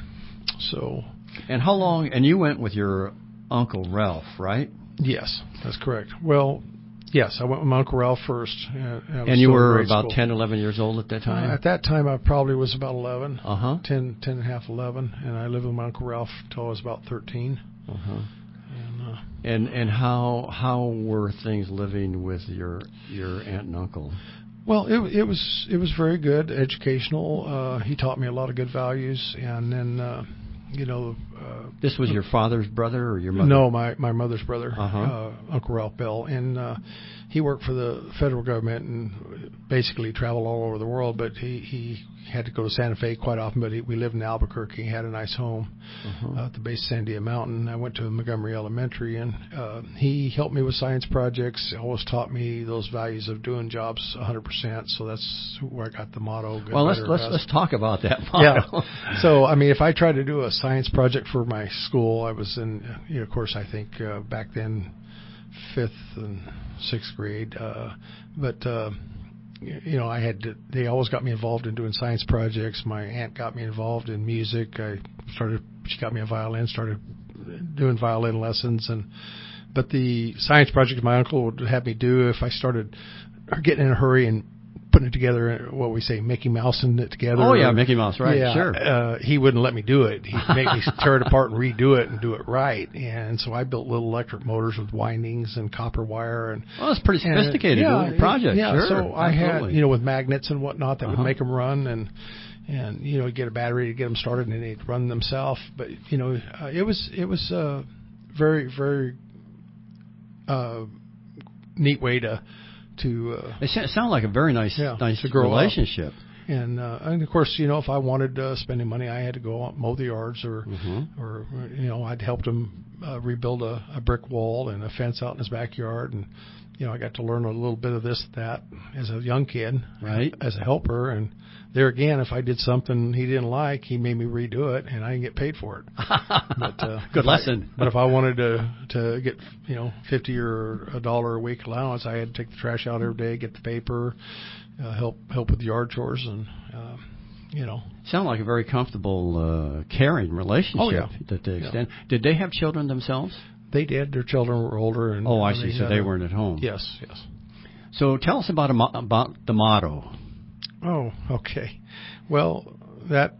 so. And how long? And you went with your Uncle Ralph, right? Yes, that's correct. Well, yes, I went with my Uncle Ralph first. Uh, and you were about school. ten, eleven years old at that time? Uh, at that time, I probably was about eleven, uh-huh. ten, ten and a half, eleven, and I lived with my Uncle Ralph until I was about thirteen. Uh-huh. And, uh, and and how how were things living with your your aunt and uncle? Well, it, it was it was very good, educational. Uh, he taught me a lot of good values, and then uh, you know. Uh, this was your father's brother or your mother? No, my my mother's brother, uh-huh. uh, Uncle Ralph Bell, and uh, he worked for the federal government and basically traveled all over the world. But he he had to go to Santa Fe quite often. But he, we lived in Albuquerque. He had a nice home uh-huh. uh, at the base of Sandia Mountain. I went to Montgomery Elementary, and uh, he helped me with science projects. Always taught me those values of doing jobs one hundred percent. So that's where I got the motto. Good, well, let's better, let's best. let's talk about that motto. Yeah. So I mean, if I tried to do a science project for my school, I was in, you know, of course, I think uh, back then, fifth and sixth grade. Uh, but uh, you know, I had to, they always got me involved in doing science projects. My aunt got me involved in music. I started, she got me a violin, started doing violin lessons, and but the science project my uncle would have me do if I started getting in a hurry and putting it together, what we say, Mickey Mousing it together. Oh, yeah, Mickey Mouse, right, yeah, sure. Uh, he wouldn't let me do it. He'd make me tear it apart and redo it and do it right. And so I built little electric motors with windings and copper wire. And well, that's pretty sophisticated and, yeah, project, yeah, sure. so I absolutely. had, you know, with magnets and whatnot that uh-huh. would make them run, and, and you know, get a battery to get them started, and they'd run themselves. But, you know, uh, it was, it was a very, very uh, neat way to, to uh, it sounds like a very nice, yeah, nice relationship. Up. And uh, and of course, you know, if I wanted uh, spending money, I had to go out, mow the yards, or mm-hmm. or you know, I'd helped him uh, rebuild a, a brick wall and a fence out in his backyard, and you know, I got to learn a little bit of this, that as a young kid, right, as a helper. And there again, if I did something he didn't like, he made me redo it, and I didn't get paid for it. But, uh, good lesson. I, but if I wanted to to get, you know, fifty or a dollar a week allowance, I had to take the trash out every day, get the paper, uh, help help with the yard chores, and uh, you know. Sound like a very comfortable, uh, caring relationship. Oh, yeah. That they extend. Yeah. Did they have children themselves? They did. Their children were older. And oh, I see. So they a, weren't at home. Yes, yes. So tell us about a mo- about the motto. Oh, okay. Well, that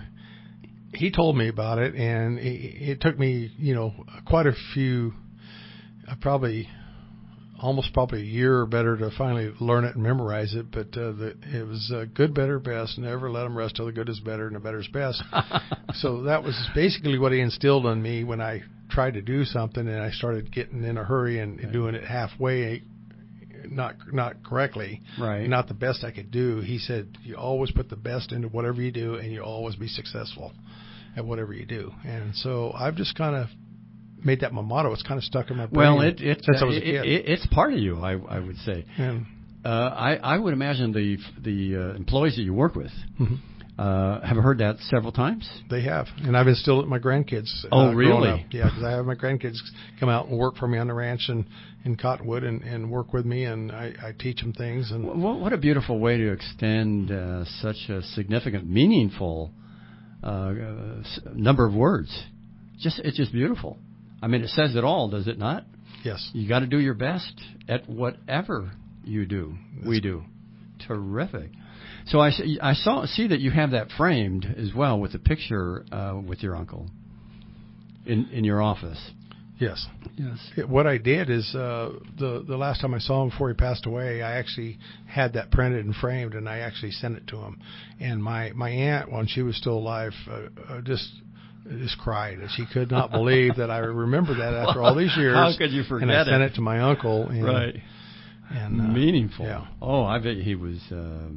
he told me about it, and it, it took me, you know, quite a few, uh, probably almost probably a year or better to finally learn it and memorize it. But uh, the, it was uh, good, better, best. Never let them rest till the good is better and the better is best. So that was basically what he instilled on me when I tried to do something, and I started getting in a hurry and right. doing it halfway, not not correctly, right? Not the best I could do. He said, you always put the best into whatever you do, and you always be successful at whatever you do. And so I've just kind of made that my motto. It's kind of stuck in my brain. Well, it, it, since uh, I was a kid. It, it, it's part of you, I, I would say. And, uh, I, I would imagine the the uh, employees that you work with mm-hmm. uh, have heard that several times. They have, and I've instilled it in my grandkids. Oh, uh, really? Yeah, because I have my grandkids come out and work for me on the ranch and in Cottonwood and, and work with me, and I, I teach them things. And what, what a beautiful way to extend uh, such a significant, meaningful uh, uh, number of words. Just it's just beautiful. I mean, it says it all, does it not? Yes. You got to do your best at whatever you do. That's we do. Terrific. So I, I saw see that you have that framed as well with a picture uh, with your uncle in in your office. Yes. Yes. It, what I did is uh, the the last time I saw him before he passed away, I actually had that printed and framed, and I actually sent it to him. And my my aunt, when she was still alive, uh, uh, just. just cried, and she could not believe that I remember that after all these years. How could you forget it? And I sent it to my uncle. And, right. And uh, meaningful. Yeah. Oh, I bet he was um,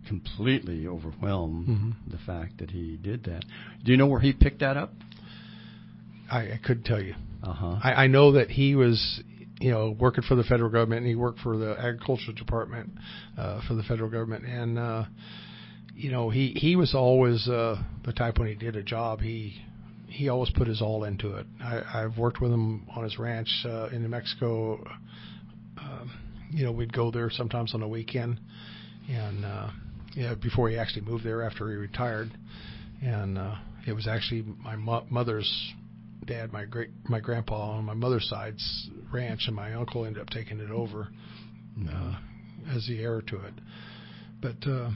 completely overwhelm Mm-hmm. the fact that he did that. Do you know where he picked that up? I, I couldn't tell you. Uh-huh. I, I know that he was, you know, working for the federal government, and he worked for the agriculture department uh, for the federal government, and uh, you know, he he was always uh, the type when he did a job, he he always put his all into it. I, I've worked with him on his ranch uh, in New Mexico. Uh, you know, we'd go there sometimes on a weekend, and uh, yeah, before he actually moved there after he retired, and uh, it was actually my mo- mother's dad, my great my grandpa on my mother's side's ranch, and my uncle ended up taking it over uh, as the heir to it. But uh,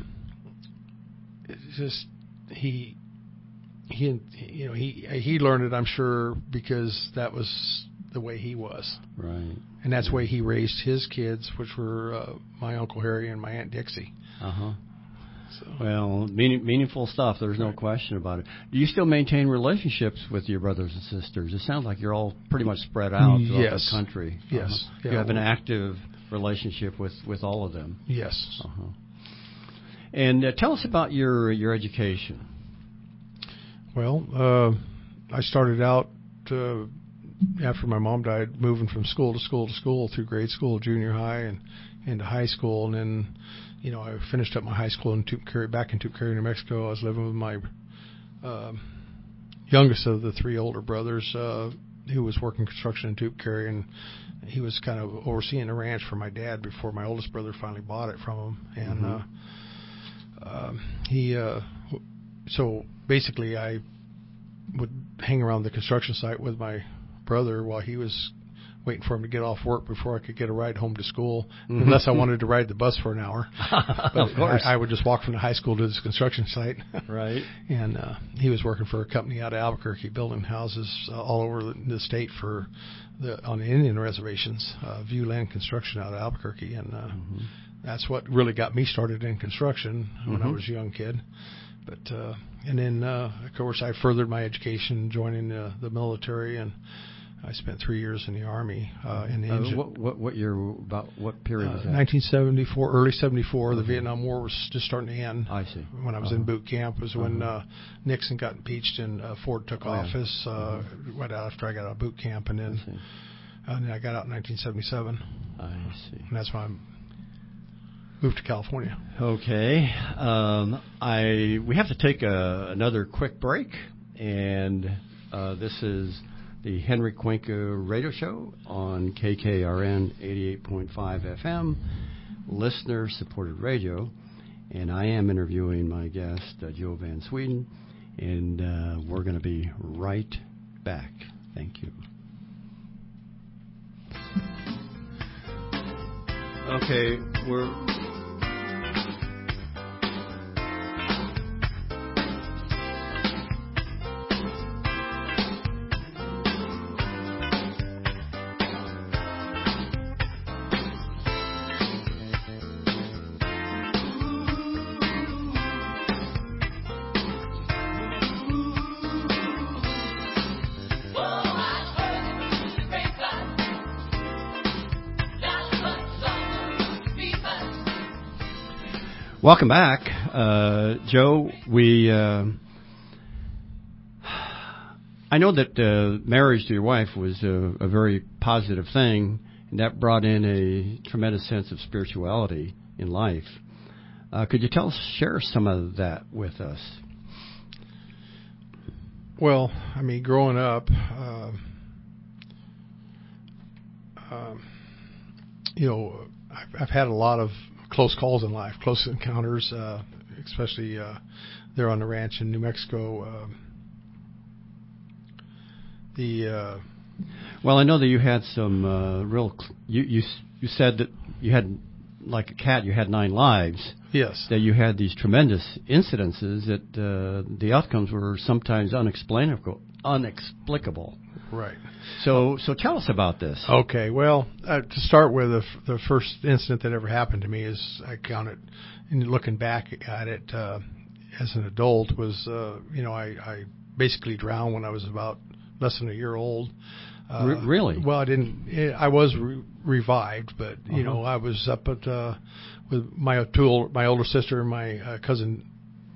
it's just he he you know he he learned it, I'm sure, because that was the way he was, right? And that's the way he raised his kids, which were uh, my Uncle Harry and my Aunt Dixie. Uh huh. So. Well, meaning, meaningful stuff. There's no Right. question about it. Do you still maintain relationships with your brothers and sisters? It sounds like you're all pretty much spread out throughout Yes. the country. Yes. Uh-huh. Yeah. You have an active relationship with, with all of them. Yes. Uh-huh. And uh, tell us about your your education. Well, uh, I started out uh, after my mom died, moving from school to school to school through grade school, junior high, and into high school, and then, you know, I finished up my high school in Tucumcari, back in Tucumcari, New Mexico. I was living with my uh, youngest of the three older brothers, uh, who was working construction in Tucumcari, and he was kind of overseeing the ranch for my dad before my oldest brother finally bought it from him, and Mm-hmm. uh, uh, he. Uh, so basically, I would hang around the construction site with my brother while he was waiting for him to get off work before I could get a ride home to school, Mm-hmm. unless I wanted to ride the bus for an hour. But Of course. I, I would just walk from the high school to this construction site. Right. And uh, he was working for a company out of Albuquerque, building houses uh, all over the, the state for the on the Indian reservations, uh, View Land Construction out of Albuquerque, and uh, Mm-hmm. that's what really got me started in construction when Mm-hmm. I was a young kid. But uh, and then uh, of course I furthered my education, joining uh, the military, and I spent three years in the Army uh, in the Uh, engine. what, what what year? About what period Uh, was that? nineteen seventy-four, early seventy-four. The Okay. Vietnam War was just starting to end. I see. When I was Uh-huh. in boot camp was when Uh-huh. uh, Nixon got impeached and uh, Ford took Oh, yeah. office. Uh, Uh-huh. Right after I got out of boot camp, and I then see. and then I got out in nineteen seventy-seven, I see. and that's when I moved to California. Okay. Um, I we have to take a, another quick break, and uh, this is the Henry Cuenca Radio Show on K K R N eighty-eight point five F M, listener-supported radio, and I am interviewing my guest, uh, Joe Van Sweden, and uh, we're going to be right back. Thank you. Okay, we're... Welcome back, uh, Joe. We, uh, I know that uh, marriage to your wife was a, a very positive thing, and that brought in a tremendous sense of spirituality in life. Uh, could you tell us, share some of that with us? Well, I mean, growing up, uh, um, you know, I've, I've had a lot of close calls in life, close encounters, uh, especially uh, there on the ranch in New Mexico. Uh, the uh, well, I know that you had some uh, real. You, you you said that you had, like a cat, you had nine lives. yes, That you had these tremendous incidences that uh, the outcomes were sometimes unexplainable. Unexplicable. right. So, so tell us about this. Okay, well, uh, to start with, the, f- the first incident that ever happened to me is I count it, and looking back at it uh, as an adult, was uh, you know I, I basically drowned when I was about less than a year old. Uh, Re- really? Well, I didn't. I was re- revived, but you Uh-huh. know, I was up at uh, with my two old, my older sister and my uh, cousin,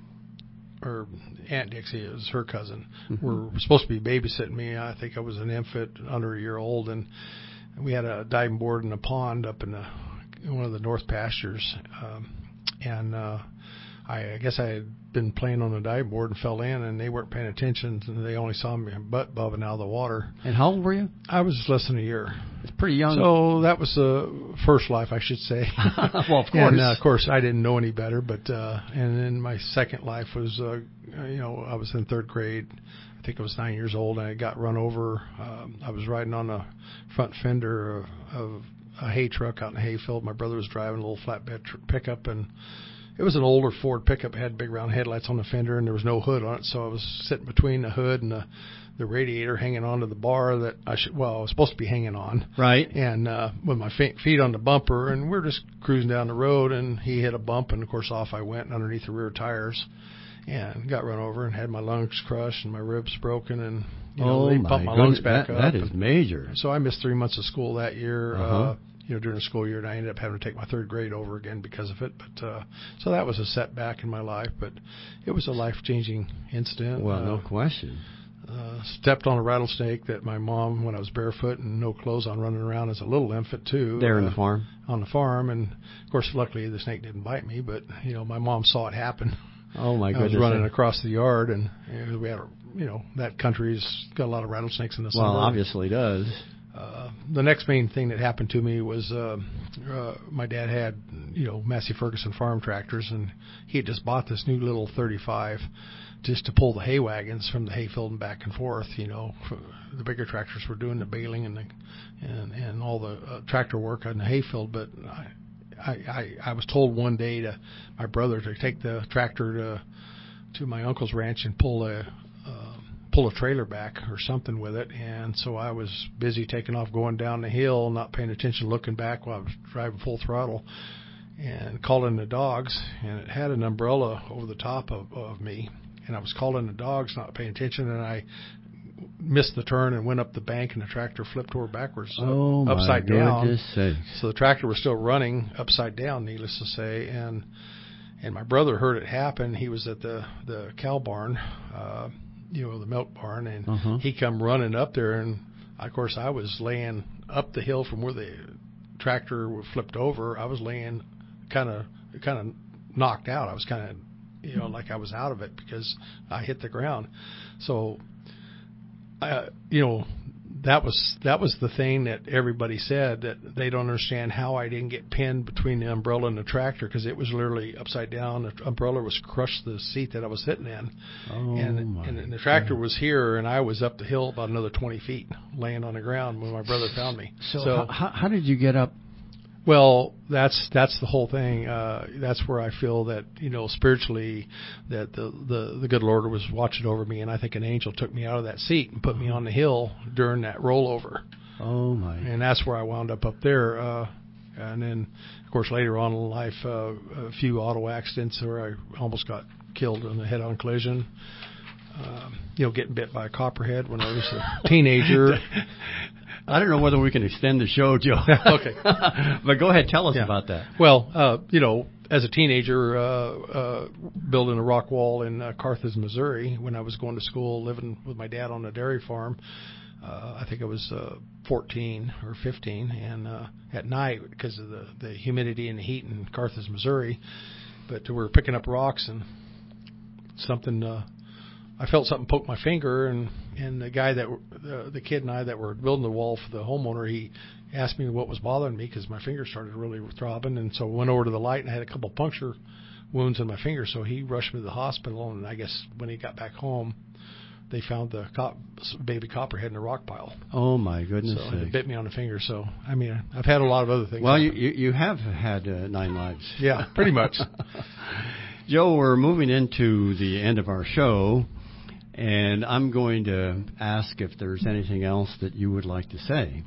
or Aunt Dixie, it was her cousin, Mm-hmm. were supposed to be babysitting me. I think I was an infant, under a year old, and we had a diving board in a pond up in, the, in one of the north pastures, um, and uh, I, I guess I had been playing on the diving board and fell in, and they weren't paying attention, and they only saw me butt bobbing out of the water. And how old were you? I was less than a year. It's pretty young. So that was the first life, I should say. Well, of course. And uh, of course, I didn't know any better. But uh, and then my second life was, uh, you know, I was in third grade. I think I was nine years old, and I got run over. Um, I was riding on the front fender of, of a hay truck out in the hayfield. My brother was driving a little flatbed tr- pickup, and it was an older Ford pickup. It had big round headlights on the fender, and there was no hood on it. So I was sitting between the hood and the, the radiator, hanging onto the bar that I should, well, I was supposed to be hanging on. Right. And uh, with my fe- feet on the bumper, and we're just cruising down the road, and he hit a bump, and of course off I went underneath the rear tires, and got run over and had my lungs crushed and my ribs broken, and you know oh they my pumped my goodness. lungs back that, up. That is and major. So I missed three months of school that year. Uh-huh. Uh, you know, during the school year, and I ended up having to take my third grade over again because of it. But uh, so that was a setback in my life, but it was a life-changing incident. Well, uh, no question. Uh, stepped on a rattlesnake that my mom, when I was barefoot and no clothes on, running around as a little infant too. There in uh, the farm. On the farm, and of course, luckily the snake didn't bite me. But you know, my mom saw it happen. Oh my I goodness. was running across the yard, and you know, we had, a, you know, that country's got a lot of rattlesnakes in the summer. Well, obviously does. Uh, the next main thing that happened to me was uh, uh, my dad had, you know, Massey Ferguson farm tractors, and he had just bought this new little thirty-five just to pull the hay wagons from the hayfield and back and forth. You know, the bigger tractors were doing the baling and the, and, and all the uh, tractor work on the hayfield, but I, I, I, I was told one day to my brother to take the tractor to to my uncle's ranch and pull a uh, pull a trailer back or something with it, and so I was busy taking off, going down the hill, not paying attention, looking back while I was driving full throttle, and calling the dogs, and it had an umbrella over the top of, of me, and I was calling the dogs, not paying attention, and I missed the turn and went up the bank, and the tractor flipped over backwards, oh, uh, upside down. Goodness sakes. So the tractor was still running upside down, needless to say, and and my brother heard it happen. He was at the the cow barn, uh, you know, the milk barn, and uh-huh. he come running up there, and of course I was laying up the hill from where the tractor flipped over. I was laying kind of kind of knocked out. I was kind of, you know, like I was out of it because I hit the ground. So, uh, you know, that was that was the thing that everybody said, that they don't understand how I didn't get pinned between the umbrella and the tractor, because it was literally upside down. The umbrella was crushed the seat that I was sitting in, oh, and, my and the tractor God. was here, and I was up the hill about another twenty feet, laying on the ground when my brother found me. So, so how, how did you get up? Well, that's that's the whole thing. Uh, that's where I feel that, you know, spiritually, that the, the the good Lord was watching over me, and I think an angel took me out of that seat and put me on the hill during that rollover. Oh my! And that's where I wound up up there. Uh, and then, of course, later on in life, uh, a few auto accidents where I almost got killed in a head-on collision. Um, you know, getting bit by a copperhead when I was a teenager. I don't know whether we can extend the show, Joe. Okay. But go ahead, tell us Yeah. about that. Well, uh, you know, as a teenager, uh, uh, building a rock wall in uh, Carthage, Missouri, when I was going to school, living with my dad on a dairy farm, uh, I think I was uh, fourteen or fifteen, and uh, at night, because of the, the humidity and the heat in Carthage, Missouri, but we were picking up rocks, and something... Uh, I felt something poke my finger, and, and the guy that, uh, the kid and I that were building the wall for the homeowner, he asked me what was bothering me because my finger started really throbbing, and so I went over to the light and I had a couple puncture wounds in my finger, so he rushed me to the hospital, and I guess when he got back home, they found the cop, baby copperhead in a rock pile. Oh my goodness! So it bit me on the finger. So I mean, I've had a lot of other things. Well, you, you you have had uh, nine lives. Yeah, pretty much. Joe, we're moving into the end of our show. And I'm going to ask if there's anything else that you would like to say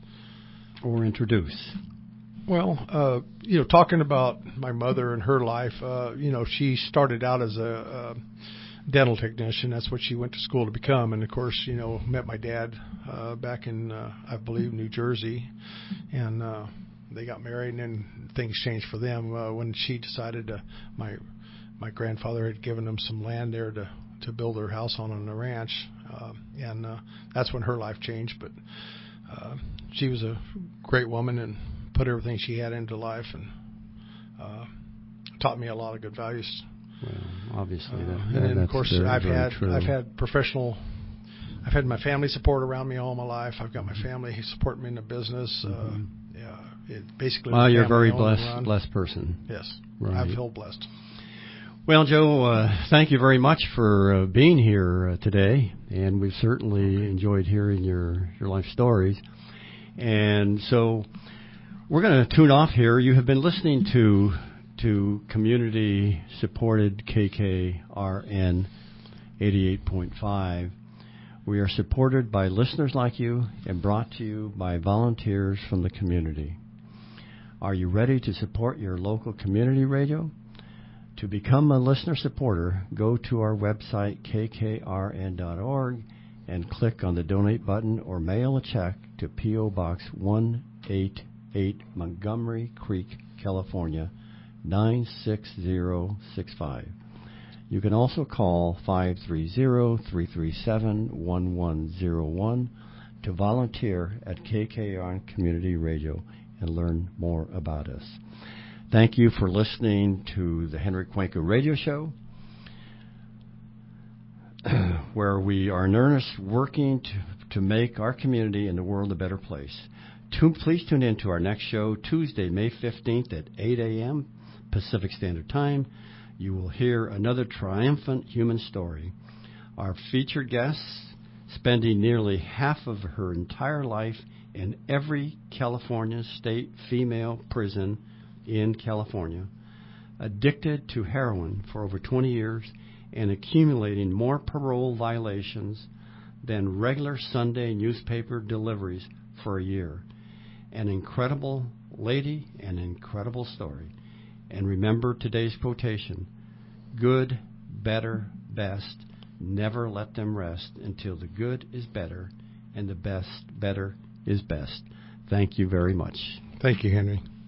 or introduce. Well, uh, you know, talking about my mother and her life, uh, you know, she started out as a, dental technician. That's what she went to school to become. And of course, you know, met my dad uh, back in, uh, I believe, New Jersey, and uh, they got married. And then things changed for them uh, when she decided to. My my grandfather had given them some land there to to build their house on on the ranch, uh, and uh, that's when her life changed. But uh, she was a great woman and put everything she had into life, and uh, taught me a lot of good values. Well, obviously, that, uh, and then that's of course very, I've very had true. I've had professional. I've had my family support around me all my life. I've got my family supporting me in the business. Mm-hmm. Uh, yeah, it basically. Well, you're a very family-owned blessed, run. blessed person. Yes, Right. I feel blessed. Well, Joe, uh, thank you very much for uh, being here uh, today, and we've certainly enjoyed hearing your, your life stories. And so we're going to tune off here. You have been listening to to community-supported K K R N eighty-eight point five. We are supported by listeners like you and brought to you by volunteers from the community. Are you ready to support your local community radio? To become a listener supporter, go to our website, k k r n dot org, and click on the donate button or mail a check to P O. Box one eighty-eight, Montgomery Creek, California, nine six zero six five. You can also call five three zero, three three seven, one one zero one to volunteer at K K R N Community Radio and learn more about us. Thank you for listening to the Henry Cuenca Radio Show, where we are in earnest working to, to make our community and the world a better place. To, please tune in to our next show, Tuesday, May fifteenth at eight a.m. Pacific Standard Time. You will hear another triumphant human story. Our featured guest, spending nearly half of her entire life in every California state female prison in California, addicted to heroin for over twenty years and accumulating more parole violations than regular Sunday newspaper deliveries for a year. An incredible lady, an incredible story. And remember today's quotation: good, better, best, never let them rest until the good is better and the best, better is best. Thank you very much. Thank you, Henry.